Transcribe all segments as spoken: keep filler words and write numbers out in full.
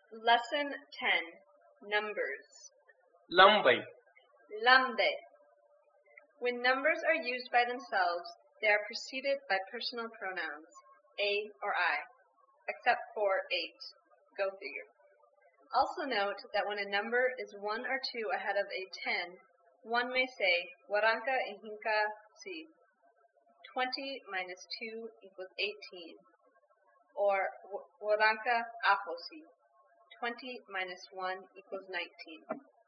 Lesson ten. Numbers. Lambai. Lambe. When numbers are used by themselves, they are preceded by personal pronouns, a or I, except for eight. Go figure. Also note that when a number is one or two ahead of a ten, one may say, Waranka ihinka si. twenty minus two equals eighteen. Or Waranka apo si. twenty minus one equals nineteen.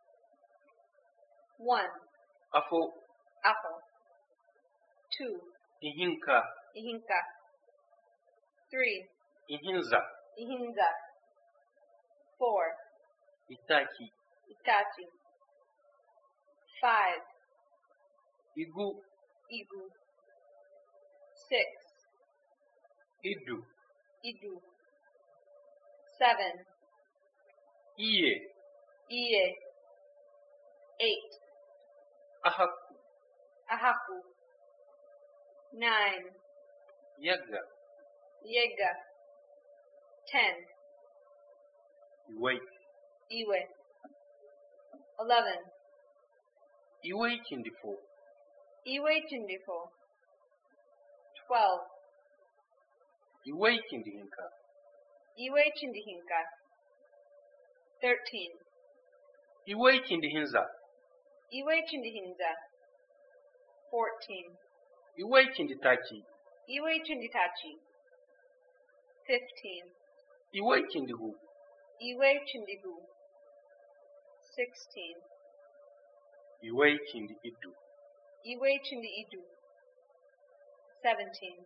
one. Afo. Apo. two. Ihinka. Ihinka. three. Ihinza. Ihinza. four. Itaki. Itachi. five. Igu. Igu. six. Idu. Idu. seven. Iye. Iye. eight. Ahaku. Ahaku. nine. Yaga. Yega. ten. Iwai. Iwe. eleven. Iwai kindifo. Iwe chindifo. twelve. Iwai kindihinka. Iwe chindihinka. thirteen. Iwai kindihinza. Iwe chindihinza. fourteen. Iwai kinditaki. Iwe chinditachi. fifteen. Iwai kindihu. Iwe chindihu. sixteen. Iwai kindi idu. Iwe chindi idu. seventeen.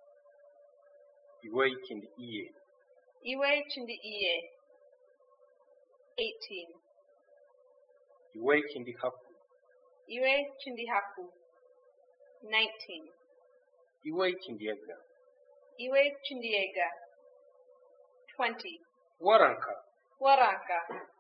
Iwai kindi iye. Iwe chindi iye. eighteen. Iwai kindi haku. Iwe chindi haku. nineteen. Iwai kindi yaga. Iwe chindi ega. twenty. Waranka. Waranka.